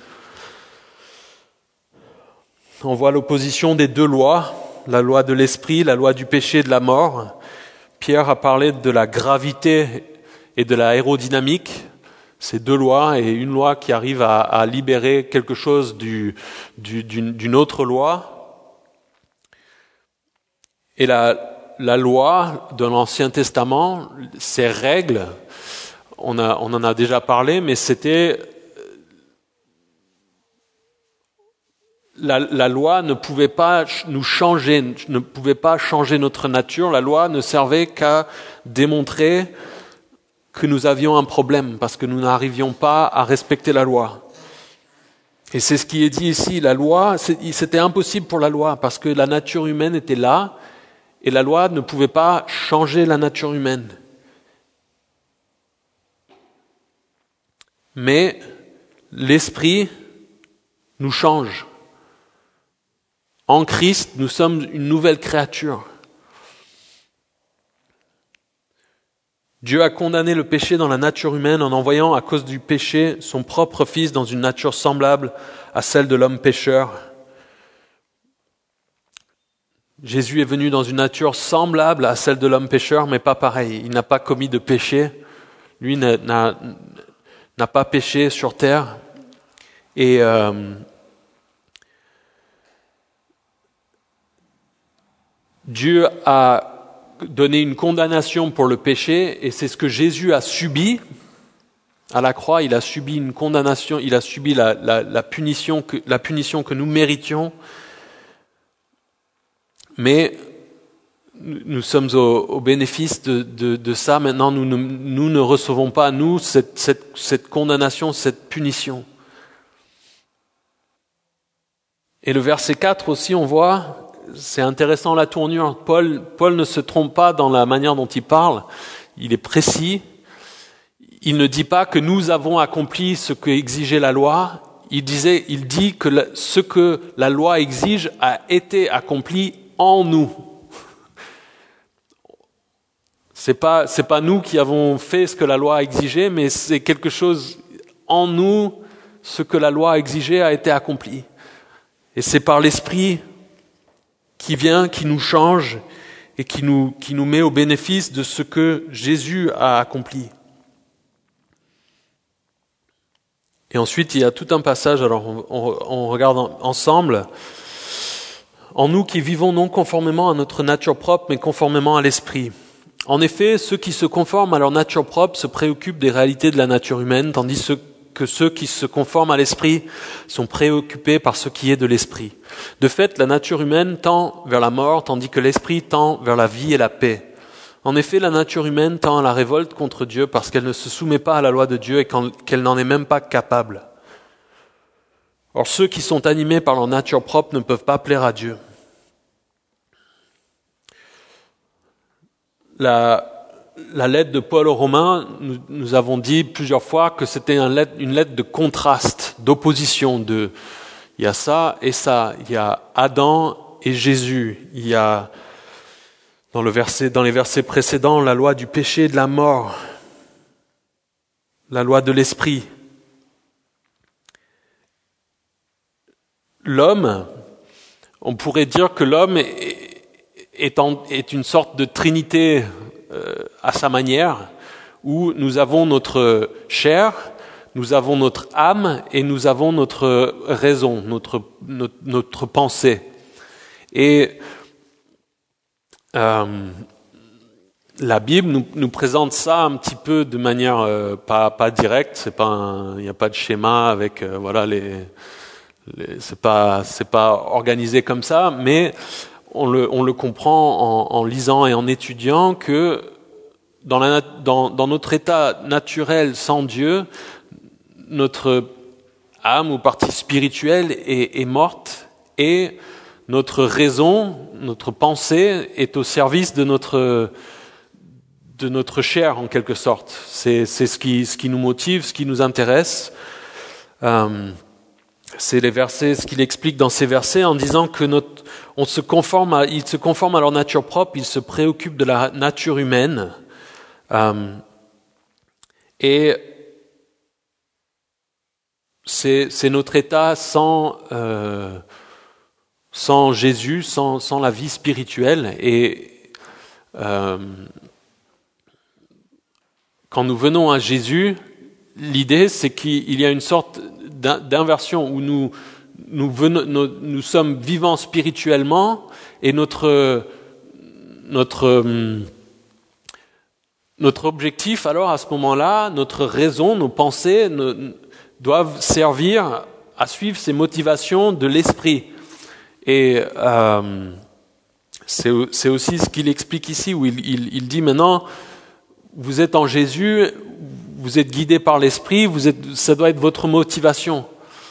On voit l'opposition des deux lois, la loi de l'Esprit, la loi du péché et de la mort. Pierre a parlé de la gravité et de la aérodynamique, ces deux lois, et une loi qui arrive à libérer quelque chose d'une autre loi. Et la loi de l'Ancien Testament, ces règles, on en a déjà parlé, mais c'était... La loi ne pouvait pas nous changer, ne pouvait pas changer notre nature. La loi ne servait qu'à démontrer que nous avions un problème, parce que nous n'arrivions pas à respecter la loi. Et c'est ce qui est dit ici, la loi, c'était impossible pour la loi, parce que la nature humaine était là, et la loi ne pouvait pas changer la nature humaine. Mais l'Esprit nous change. En Christ, nous sommes une nouvelle créature. Dieu a condamné le péché dans la nature humaine en envoyant à cause du péché son propre Fils dans une nature semblable à celle de l'homme pécheur. Jésus est venu dans une nature semblable à celle de l'homme pécheur, mais pas pareil. Il n'a pas commis de péché. Lui n'a pas péché sur terre. Et Dieu a donné une condamnation pour le péché, et c'est ce que Jésus a subi à la croix. Il a subi une condamnation, il a subi la punition que nous méritions. Mais nous sommes au bénéfice de ça. Maintenant, nous ne recevons pas, nous, cette condamnation, cette punition. Et le verset 4 aussi, on voit... C'est intéressant la tournure. Paul ne se trompe pas dans la manière dont il parle. Il est précis. Il ne dit pas que nous avons accompli ce que exigeait la loi. Il dit que ce que la loi exige a été accompli en nous. C'est pas nous qui avons fait ce que la loi exigeait, mais c'est quelque chose en nous. Ce que la loi exigeait a été accompli. Et c'est par l'Esprit qui vient, qui nous change et qui nous met au bénéfice de ce que Jésus a accompli. Et ensuite, il y a tout un passage, alors on regarde ensemble. En nous qui vivons non conformément à notre nature propre, mais conformément à l'Esprit. En effet, ceux qui se conforment à leur nature propre se préoccupent des réalités de la nature humaine, tandis que ceux qui se conforment à l'Esprit sont préoccupés par ce qui est de l'Esprit. De fait, la nature humaine tend vers la mort, tandis que l'Esprit tend vers la vie et la paix. En effet, la nature humaine tend à la révolte contre Dieu parce qu'elle ne se soumet pas à la loi de Dieu et qu'elle n'en est même pas capable. Or, ceux qui sont animés par leur nature propre ne peuvent pas plaire à Dieu. La lettre de Paul aux Romains, nous avons dit plusieurs fois que c'était une lettre de contraste, d'opposition. Il y a ça et ça. Il y a Adam et Jésus. Il y a, dans les versets précédents, la loi du péché et de la mort. La loi de l'Esprit. L'homme, on pourrait dire que l'homme est une sorte de trinité à sa manière, où nous avons notre chair, nous avons notre âme et nous avons notre raison, notre pensée. Et la Bible nous présente ça un petit peu de manière pas directe. Il n'y a pas de schéma avec c'est pas organisé comme ça, mais on le comprend en lisant et en étudiant que dans notre état naturel sans Dieu, notre âme ou partie spirituelle est morte, et notre raison, notre pensée est au service de notre chair en quelque sorte. C'est ce qui nous motive, ce qui nous intéresse. C'est les versets, ce qu'il explique dans ces versets en disant que ils se conforment à leur nature propre, ils se préoccupent de la nature humaine. Et c'est notre état sans Jésus, sans la vie spirituelle. Et quand nous venons à Jésus, l'idée c'est qu'il y a une sorte d'inversion où nous sommes vivants spirituellement et notre objectif alors à ce moment-là, notre raison, nos pensées doivent servir à suivre ces motivations de l'esprit. Et c'est aussi ce qu'il explique ici où il dit maintenant, vous êtes en Jésus, vous êtes guidé par l'esprit, ça doit être votre motivation.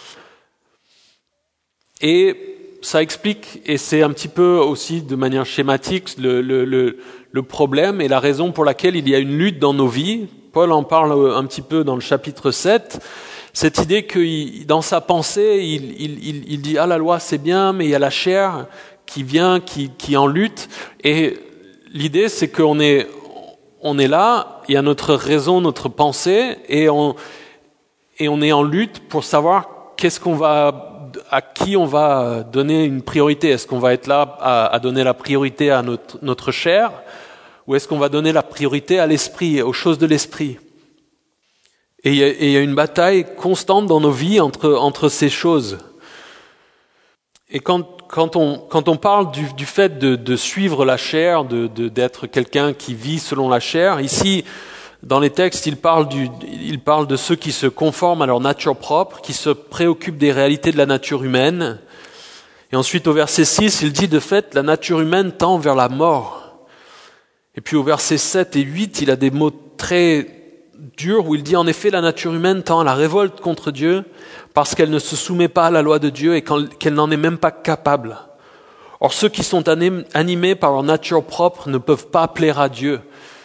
Et ça explique, et c'est un petit peu aussi de manière schématique, le problème et la raison pour laquelle il y a une lutte dans nos vies. Paul en parle un petit peu dans le chapitre 7. Cette idée que dans sa pensée, il dit « Ah, la loi c'est bien, mais il y a la chair qui vient, qui est en lutte. » Et l'idée c'est qu'on est là, il y a notre raison, notre pensée, et on est en lutte pour savoir à qui on va donner une priorité. Est-ce qu'on va être là à donner la priorité à notre chair, ou est-ce qu'on va donner la priorité à l'esprit, aux choses de l'esprit? Et il y a une bataille constante dans nos vies entre ces choses. Et quand on parle du fait de suivre la chair, d'être quelqu'un qui vit selon la chair, ici, dans les textes, il parle de ceux qui se conforment à leur nature propre, qui se préoccupent des réalités de la nature humaine. Et ensuite, au verset 6, il dit, de fait, la nature humaine tend vers la mort. Et puis au verset 7 et 8, il a des mots très durs où il dit, en effet, la nature humaine tend à la révolte contre Dieu parce qu'elle ne se soumet pas à la loi de Dieu et qu'elle n'en est même pas capable. Or, ceux qui sont animés par leur nature propre ne peuvent pas plaire à Dieu.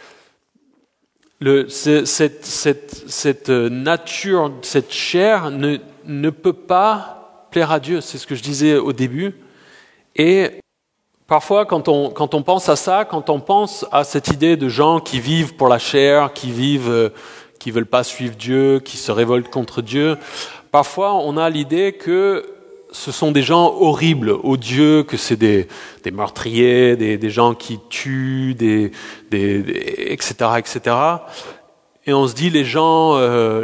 Cette nature, cette chair ne peut pas plaire à Dieu. C'est ce que je disais au début. Et parfois, quand on pense à ça, quand on pense à cette idée de gens qui vivent pour la chair, qui veulent pas suivre Dieu, qui se révoltent contre Dieu, parfois on a l'idée que ce sont des gens horribles, odieux, que c'est des meurtriers, des gens qui tuent, etc., etc. Et on se dit les gens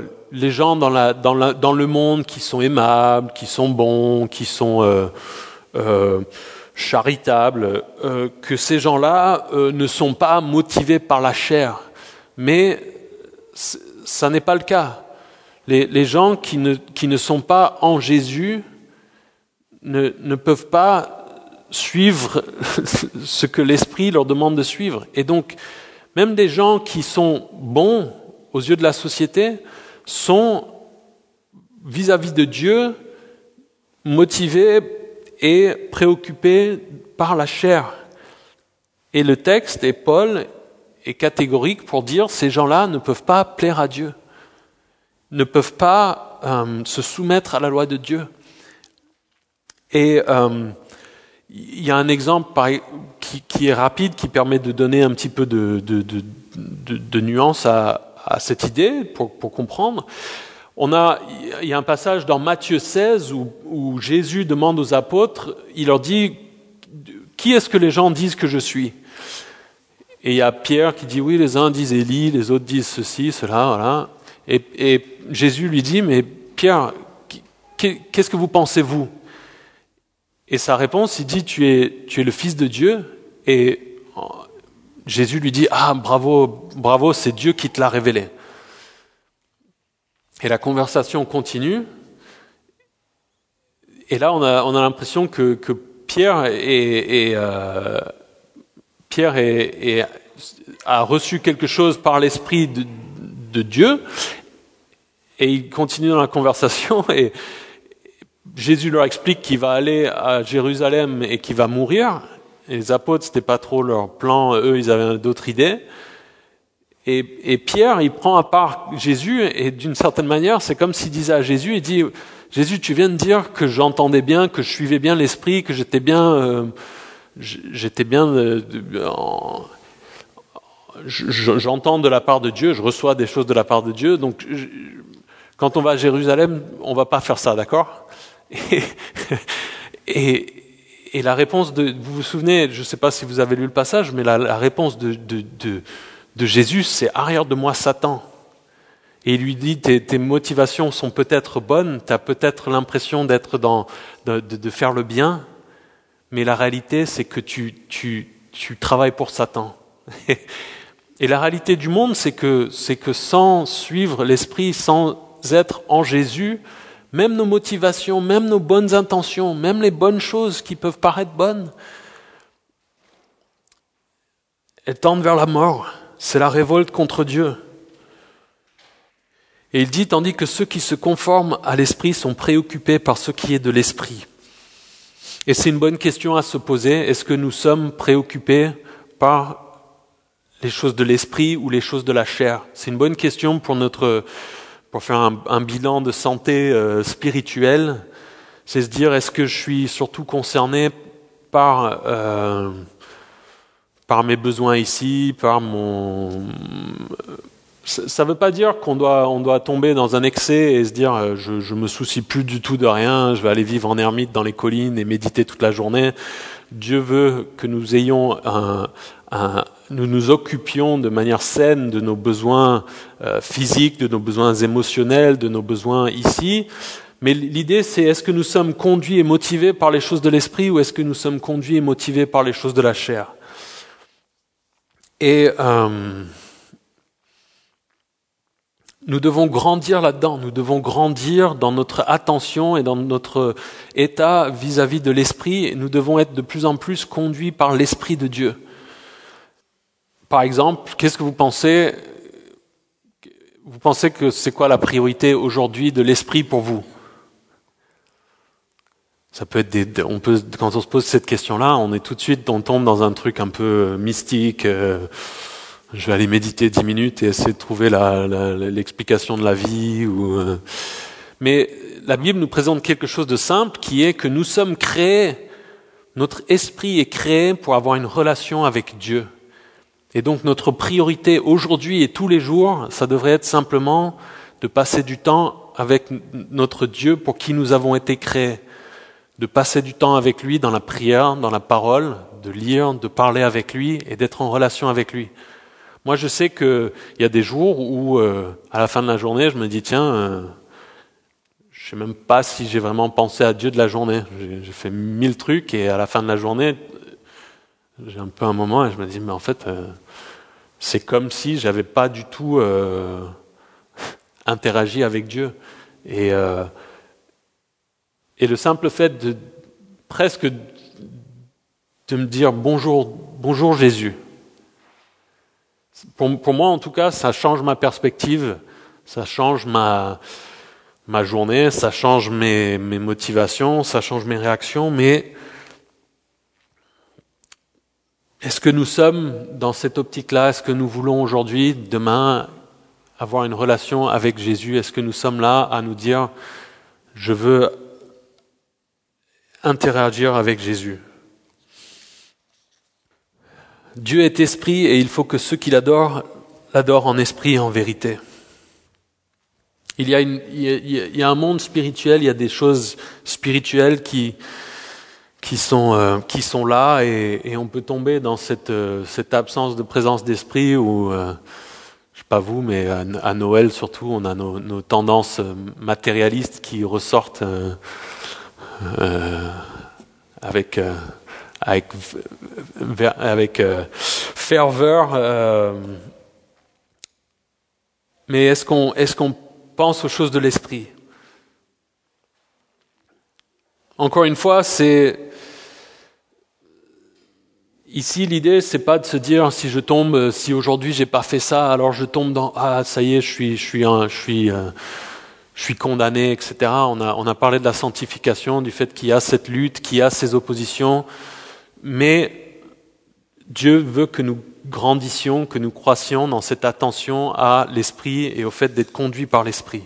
dans le monde qui sont aimables, qui sont bons, qui sont charitables, que ces gens-là ne sont pas motivés par la chair. Mais ça n'est pas le cas. Les gens qui ne sont pas en Jésus ne peuvent pas suivre ce que l'Esprit leur demande de suivre. Et donc, même des gens qui sont bons aux yeux de la société sont, vis-à-vis de Dieu, motivés et préoccupés par la chair. Et le texte, et Paul, est catégorique pour dire ces gens-là ne peuvent pas plaire à Dieu, ne peuvent pas se soumettre à la loi de Dieu. Et il y a un exemple qui est rapide, qui permet de donner un petit peu de nuance à cette idée pour comprendre. Il y a un passage dans Matthieu 16 où Jésus demande aux apôtres, il leur dit « Qui est-ce que les gens disent que je suis ?» Et il y a Pierre qui dit « Oui, les uns disent Élie, les autres disent ceci, cela, voilà. » Et Jésus lui dit « Mais Pierre, qu'est-ce que vous pensez, vous ?» Et sa réponse, il dit, tu es le Fils de Dieu. Et Jésus lui dit, ah, bravo, c'est Dieu qui te l'a révélé. Et la conversation continue. Et là, on a l'impression que Pierre a reçu quelque chose par l'Esprit de Dieu. Et il continue dans la conversation et Jésus leur explique qu'il va aller à Jérusalem et qu'il va mourir. Et les apôtres, c'était pas trop leur plan. Eux, ils avaient d'autres idées. Et Pierre, il prend à part Jésus et d'une certaine manière, c'est comme s'il disait à Jésus, il dit, Jésus, tu viens de dire que j'entendais bien, que je suivais bien l'esprit, que j'étais bien, j'entends de la part de Dieu, je reçois des choses de la part de Dieu. Donc, quand on va à Jérusalem, on va pas faire ça, d'accord? Et la réponse vous vous souvenez, je ne sais pas si vous avez lu le passage, mais la réponse de Jésus, c'est « arrière de moi, Satan ». Et il lui dit, tes motivations sont peut-être bonnes, tu as peut-être l'impression d'être de faire le bien, mais la réalité, c'est que tu travailles pour Satan. Et la réalité du monde, c'est que sans suivre l'esprit, sans être en Jésus, même nos motivations, même nos bonnes intentions, même les bonnes choses qui peuvent paraître bonnes, elles tendent vers la mort. C'est la révolte contre Dieu. Et il dit, tandis que ceux qui se conforment à l'esprit sont préoccupés par ce qui est de l'esprit. Et c'est une bonne question à se poser. Est-ce que nous sommes préoccupés par les choses de l'esprit ou les choses de la chair? C'est une bonne question pour faire un bilan de santé spirituelle. C'est se dire, est-ce que je suis surtout concerné par mes besoins ici, Ça ne veut pas dire qu'on doit tomber dans un excès et se dire je me soucie plus du tout de rien, je vais aller vivre en ermite dans les collines et méditer toute la journée. Dieu veut que nous ayons nous nous occupions de manière saine de nos besoins physiques, de nos besoins émotionnels, de nos besoins ici. Mais l'idée, c'est est-ce que nous sommes conduits et motivés par les choses de l'esprit ou est-ce que nous sommes conduits et motivés par les choses de la chair? Et nous devons grandir là-dedans, nous devons grandir dans notre attention et dans notre état vis-à-vis de l'esprit, et nous devons être de plus en plus conduits par l'esprit de Dieu. Par exemple, qu'est-ce que vous pensez? Vous pensez que c'est quoi la priorité aujourd'hui de l'esprit pour vous? Ça peut être quand on se pose cette question-là, on tombe dans un truc un peu mystique. Je vais aller méditer 10 minutes et essayer de trouver l'explication de la vie. Mais la Bible nous présente quelque chose de simple, qui est que nous sommes créés, notre esprit est créé pour avoir une relation avec Dieu. Et donc notre priorité aujourd'hui et tous les jours, ça devrait être simplement de passer du temps avec notre Dieu pour qui nous avons été créés. De passer du temps avec lui dans la prière, dans la parole, de lire, de parler avec lui et d'être en relation avec lui. Moi, je sais qu'il y a des jours où, à la fin de la journée, je me dis, tiens, je sais même pas si j'ai vraiment pensé à Dieu de la journée. J'ai fait 1000 trucs et à la fin de la journée, j'ai un peu un moment et je me dis, mais en fait, c'est comme si j'avais pas du tout interagi avec Dieu. Et le simple fait de presque de me dire bonjour Jésus. Pour moi, en tout cas, ça change ma perspective, ça change ma journée, ça change mes motivations, ça change mes réactions, mais est-ce que nous sommes dans cette optique-là? Est-ce que nous voulons aujourd'hui, demain, avoir une relation avec Jésus? Est-ce que nous sommes là à nous dire « je veux interagir avec Jésus ». Dieu est esprit et il faut que ceux qui l'adorent en esprit et en vérité. Il y a un monde spirituel, il y a des choses spirituelles qui sont là et on peut tomber dans cette absence de présence d'esprit où, je sais pas vous, mais à Noël surtout, on a nos tendances matérialistes qui ressortent avec ferveur. Mais est-ce qu'on pense aux choses de l'esprit? Encore une fois, ici l'idée, c'est pas de se dire si aujourd'hui j'ai pas fait ça, alors je tombe dans ça y est, je je suis condamné, etc. On a parlé de la sanctification, du fait qu'il y a cette lutte, qu'il y a ces oppositions, mais Dieu veut que nous grandissions, que nous croissions dans cette attention à l'Esprit et au fait d'être conduits par l'Esprit.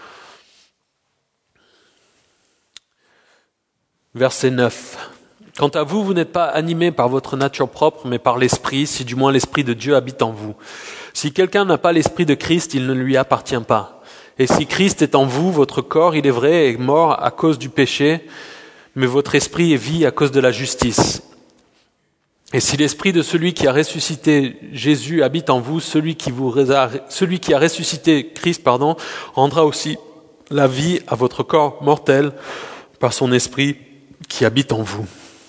Verset 9. Quant à vous, vous n'êtes pas animés par votre nature propre, mais par l'Esprit, si du moins l'Esprit de Dieu habite en vous. Si quelqu'un n'a pas l'Esprit de Christ, il ne lui appartient pas. Et si Christ est en vous, votre corps, il est vrai, est mort à cause du péché, mais votre esprit est vie à cause de la justice. Et si l'Esprit de celui qui a ressuscité Jésus habite en vous, celui qui a ressuscité Christ, rendra aussi la vie à votre corps mortel par son Esprit qui habite en vous.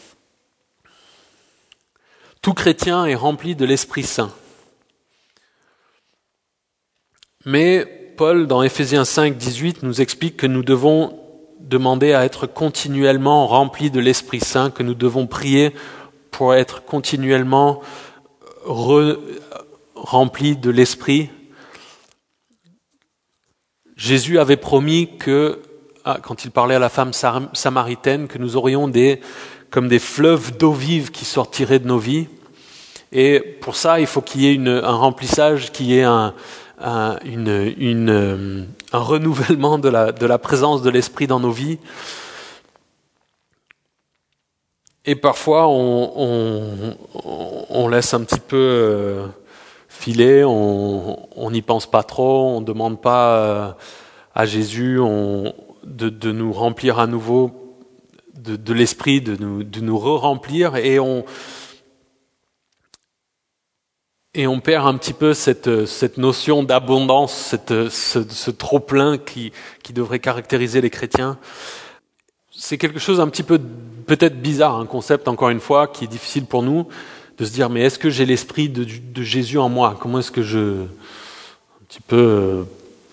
Tout chrétien est rempli de l'Esprit Saint. Mais Paul, dans Éphésiens 5, 18, nous explique que nous devons demander à être continuellement remplis de l'Esprit Saint, que nous devons prier pour être continuellement remplis de l'Esprit. Jésus avait promis que, quand il parlait à la femme samaritaine, que nous aurions comme des fleuves d'eau vive qui sortiraient de nos vies. Et pour ça, il faut qu'il y ait un remplissage, qu'il y ait un renouvellement de la présence de l'Esprit dans nos vies. Et parfois, on laisse un petit peu filer, on n'y pense pas trop, on ne demande pas à Jésus de nous remplir à nouveau de l'Esprit, de nous re-remplir, et on perd un petit peu cette notion d'abondance, ce trop-plein qui devrait caractériser les chrétiens. C'est quelque chose un petit peu peut-être bizarre, un concept encore une fois qui est difficile pour nous de se dire, mais est-ce que j'ai l'Esprit de Jésus en moi? Comment est-ce que un petit peu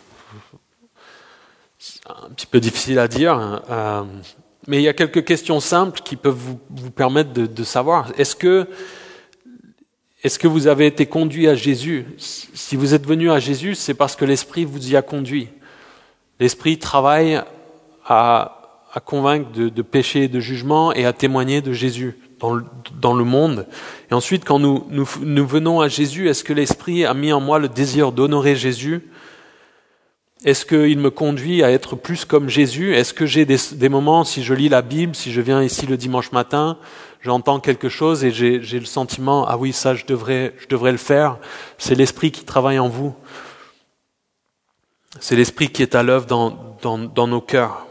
difficile à dire, mais il y a quelques questions simples qui peuvent vous permettre de savoir. Est-ce que vous avez été conduit à Jésus? Si vous êtes venu à Jésus, c'est parce que l'Esprit vous y a conduit. L'Esprit travaille à convaincre de péché et de jugement et à témoigner de Jésus dans le monde. Et ensuite, quand nous venons à Jésus, est-ce que l'Esprit a mis en moi le désir d'honorer Jésus? Est-ce qu'il me conduit à être plus comme Jésus? Est-ce que j'ai des moments, si je lis la Bible, si je viens ici le dimanche matin, j'entends quelque chose et j'ai le sentiment, ah oui, ça je devrais le faire. C'est l'Esprit qui travaille en vous. C'est l'Esprit qui est à l'œuvre dans nos cœurs.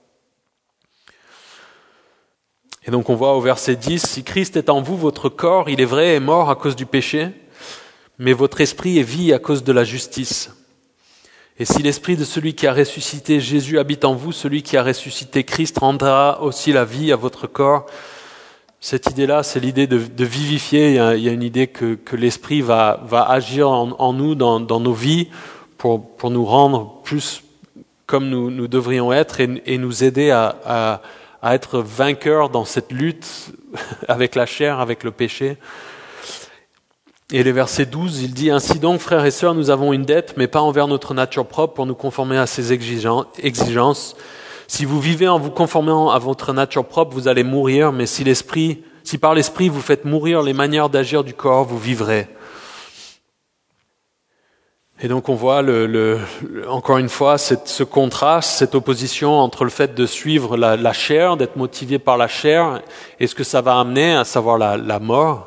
Et donc on voit au verset 10, si Christ est en vous, votre corps, il est vrai, est mort à cause du péché, mais votre esprit est vie à cause de la justice. Et si l'Esprit de celui qui a ressuscité Jésus habite en vous, celui qui a ressuscité Christ rendra aussi la vie à votre corps. Cette idée-là, c'est l'idée de vivifier. Il y a une idée que l'Esprit va agir en nous, dans nos vies, pour nous rendre plus comme nous devrions être et nous aider à être vainqueurs dans cette lutte avec la chair, avec le péché. Et le verset 12, il dit « Ainsi donc, frères et sœurs, nous avons une dette, mais pas envers notre nature propre, pour nous conformer à ses exigences. Si vous vivez en vous conformant à votre nature propre, vous allez mourir, mais si par l'Esprit vous faites mourir les manières d'agir du corps, vous vivrez. » Et donc on voit encore une fois ce contraste, cette opposition entre le fait de suivre la chair, d'être motivé par la chair, et ce que ça va amener, à savoir la mort.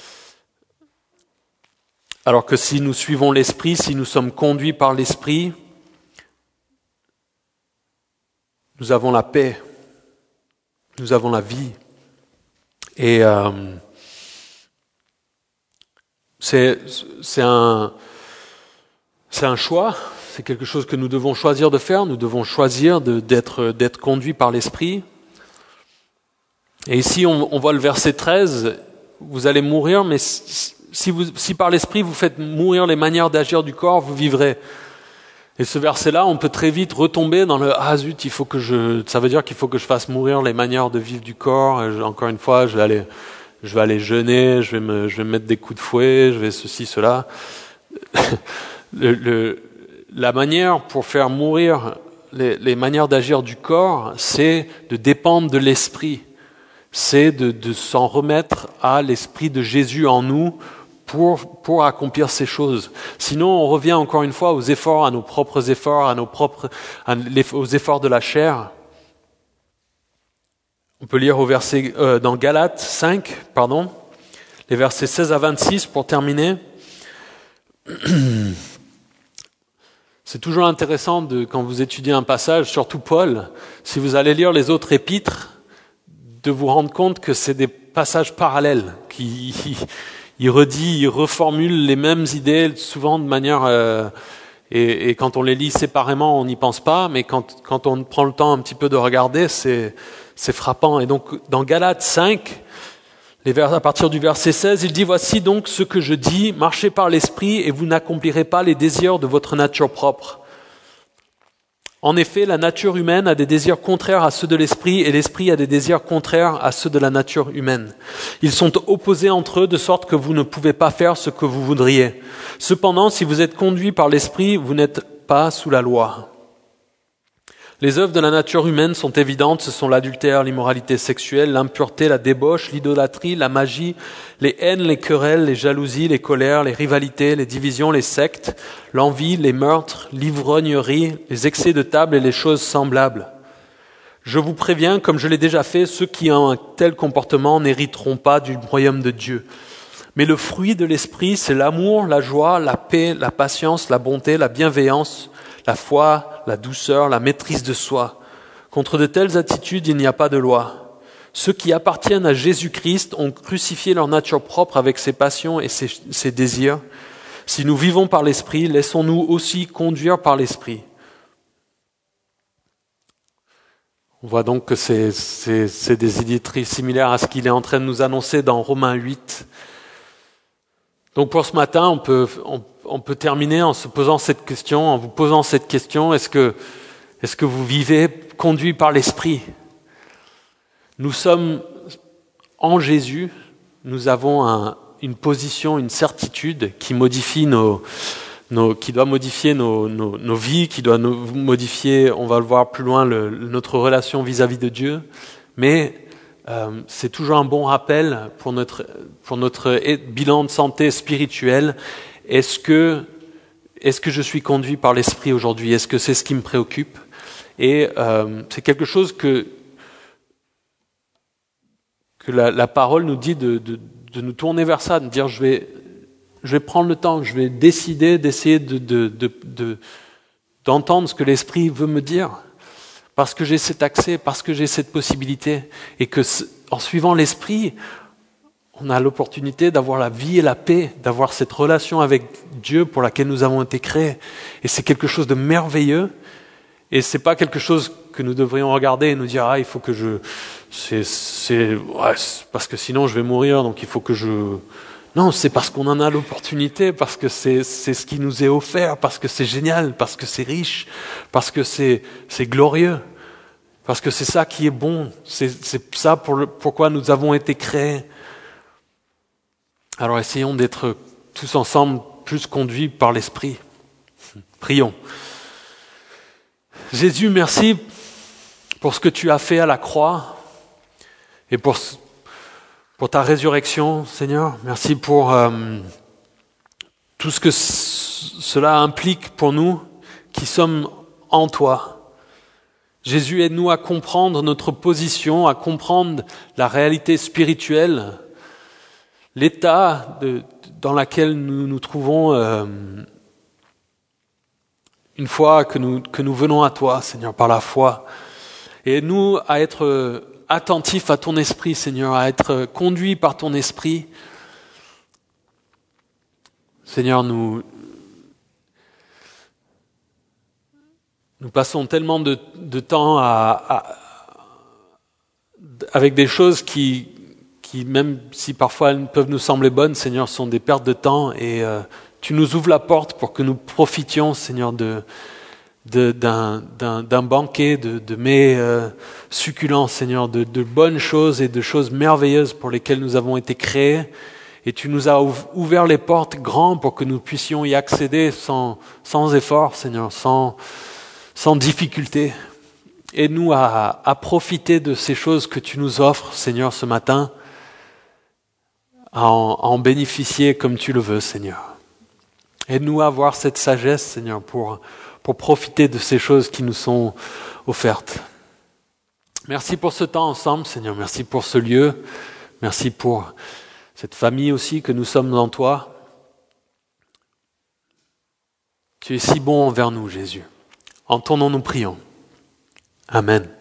Alors que si nous suivons l'Esprit, si nous sommes conduits par l'Esprit, nous avons la paix, nous avons la vie. Et c'est un choix, c'est quelque chose que nous devons choisir de faire, nous devons choisir d'être conduits par l'Esprit. Et ici, on voit le verset 13, vous allez mourir, mais si par l'Esprit vous faites mourir les manières d'agir du corps, vous vivrez. Et ce verset-là, on peut très vite retomber dans le « Ah zut, ça veut dire qu'il faut que je fasse mourir les manières de vivre du corps. Encore une fois, je vais aller jeûner, je vais me mettre des coups de fouet, je vais ceci, cela. » La manière pour faire mourir les manières d'agir du corps, c'est de dépendre de l'esprit. C'est de s'en remettre à l'esprit de Jésus en nous pour accomplir ces choses. Sinon, on revient encore une fois aux efforts, à nos propres efforts, aux efforts de la chair. On peut lire dans Galates 5, les versets 16 à 26 pour terminer. C'est toujours intéressant quand vous étudiez un passage, surtout Paul, si vous allez lire les autres épîtres, de vous rendre compte que c'est des passages parallèles, il reformule les mêmes idées, souvent de manière... et quand on les lit séparément, on n'y pense pas, mais quand on prend le temps un petit peu de regarder, c'est frappant. Et donc, dans Galates 5, à partir du verset 16, il dit « Voici donc ce que je dis, marchez par l'esprit et vous n'accomplirez pas les désirs de votre nature propre. En effet, la nature humaine a des désirs contraires à ceux de l'esprit et l'esprit a des désirs contraires à ceux de la nature humaine. Ils sont opposés entre eux de sorte que vous ne pouvez pas faire ce que vous voudriez. Cependant, si vous êtes conduits par l'esprit, vous n'êtes pas sous la loi. Les œuvres de la nature humaine sont évidentes, ce sont l'adultère, l'immoralité sexuelle, l'impureté, la débauche, l'idolâtrie, la magie, les haines, les querelles, les jalousies, les colères, les rivalités, les divisions, les sectes, l'envie, les meurtres, l'ivrognerie, les excès de table et les choses semblables. Je vous préviens, comme je l'ai déjà fait, ceux qui ont un tel comportement n'hériteront pas du royaume de Dieu. Mais le fruit de l'esprit, c'est l'amour, la joie, la paix, la patience, la bonté, la bienveillance, la foi, la douceur, la maîtrise de soi. Contre de telles attitudes, il n'y a pas de loi. Ceux qui appartiennent à Jésus-Christ ont crucifié leur nature propre avec ses passions et ses désirs. Si nous vivons par l'Esprit, laissons-nous aussi conduire par l'Esprit. On voit donc que c'est des idées très similaires à ce qu'il est en train de nous annoncer dans Romains 8. Donc pour ce matin, on peut terminer en se posant cette question, en vous posant cette question, est-ce que vous vivez conduit par l'Esprit ? Nous sommes en Jésus, nous avons une position, une certitude qui modifie qui doit modifier nos vies, qui doit modifier, on va le voir plus loin, notre relation vis-à-vis de Dieu, mais c'est toujours un bon rappel pour notre bilan de santé spirituelle. Est-ce que je suis conduit par l'Esprit aujourd'hui ? Est-ce que c'est ce qui me préoccupe ? Et c'est quelque chose que la parole nous dit de nous tourner vers ça, de dire je vais prendre le temps, je vais décider d'essayer d'entendre ce que l'Esprit veut me dire. Parce que j'ai cet accès, parce que j'ai cette possibilité, et que en suivant l'Esprit, on a l'opportunité d'avoir la vie et la paix, d'avoir cette relation avec Dieu pour laquelle nous avons été créés. Et c'est quelque chose de merveilleux, et c'est pas quelque chose que nous devrions regarder et nous dire il faut que parce que sinon je vais mourir, donc il faut que je... Non, c'est parce qu'on en a l'opportunité, parce que c'est ce qui nous est offert, parce que c'est génial, parce que c'est riche, parce que c'est glorieux, parce que c'est ça qui est bon, c'est ça pourquoi nous avons été créés. Alors essayons d'être tous ensemble plus conduits par l'Esprit. Prions. Jésus, merci pour ce que tu as fait à la croix et pour ta résurrection, Seigneur. Merci pour tout ce que cela implique pour nous qui sommes en toi. Jésus, aide-nous à comprendre notre position, à comprendre la réalité spirituelle, l'état dans lequel nous nous trouvons une fois que nous venons à toi, Seigneur, par la foi. Et aide-nous à être attentifs à ton esprit, Seigneur, à être conduits par ton esprit. Seigneur, nous passons tellement de temps avec des choses qui, même si parfois elles peuvent nous sembler bonnes, Seigneur, sont des pertes de temps, et tu nous ouvres la porte pour que nous profitions, Seigneur, d'un banquet de mets succulents, Seigneur, de bonnes choses et de choses merveilleuses pour lesquelles nous avons été créés. Et tu nous as ouvert les portes grands pour que nous puissions y accéder sans effort, Seigneur, sans sans difficulté. Aide-nous à profiter de ces choses que tu nous offres, Seigneur, ce matin, à en bénéficier comme tu le veux, Seigneur. Aide-nous à avoir cette sagesse, Seigneur, pour profiter de ces choses qui nous sont offertes. Merci pour ce temps ensemble, Seigneur. Merci pour ce lieu. Merci pour cette famille aussi que nous sommes en toi. Tu es si bon envers nous, Jésus. En ton nom nous prions. Amen.